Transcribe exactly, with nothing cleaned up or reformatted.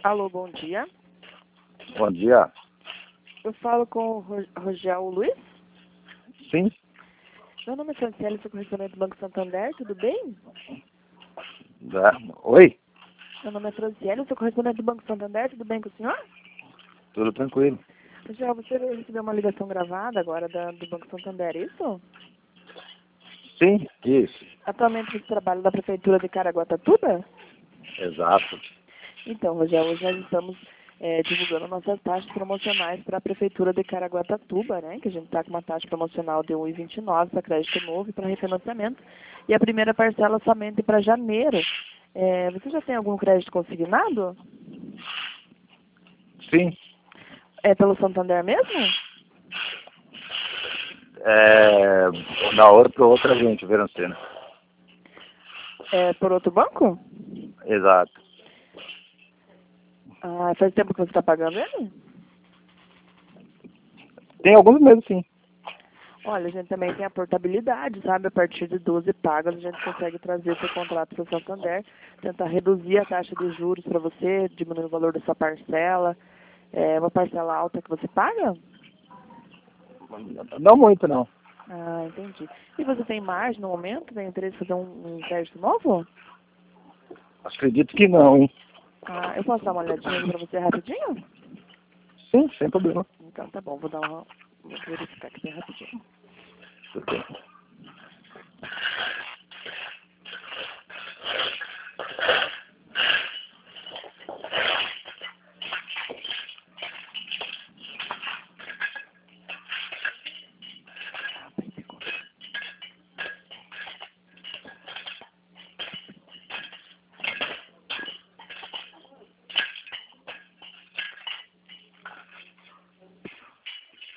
Alô, bom dia. Bom dia. Eu falo com o Ro- Rogel Luiz. Sim? Meu nome é Franciele, sou correspondente do Banco Santander, tudo bem? Da... Oi? Meu nome é Franciele, sou correspondente do Banco Santander, tudo bem com o senhor? Tudo tranquilo. Rogel, você recebeu uma ligação gravada agora da, do Banco Santander, é isso? Sim? Isso. Atualmente você trabalha na Prefeitura de Caraguatatuba? Exato. Então, Rogel, hoje nós estamos é, divulgando nossas taxas promocionais para a Prefeitura de Caraguatatuba, né? Que a gente está com uma taxa promocional de um vírgula vinte e nove para crédito novo e para refinanciamento. E a primeira parcela somente para janeiro. É, você já tem algum crédito consignado? Sim. É pelo Santander mesmo? É... Da hora para outra gente, Verancena. É por outro banco? Exato. Ah, faz tempo que você está pagando ele? Tem alguns meses, sim. Olha, a gente também tem a portabilidade, sabe? A partir de doze pagas a gente consegue trazer o seu contrato para o Santander, tentar reduzir a taxa de juros para você, diminuir o valor da sua parcela. É uma parcela alta que você paga? Não muito, não. Ah, entendi. E você tem margem no momento? Tem interesse em fazer um, um crédito novo? Acredito que não, hein? Ah, eu posso dar uma olhadinha aqui para você rapidinho? Sim, sem problema. Então tá bom, vou dar uma. Vou verificar aqui bem rapidinho. Ok.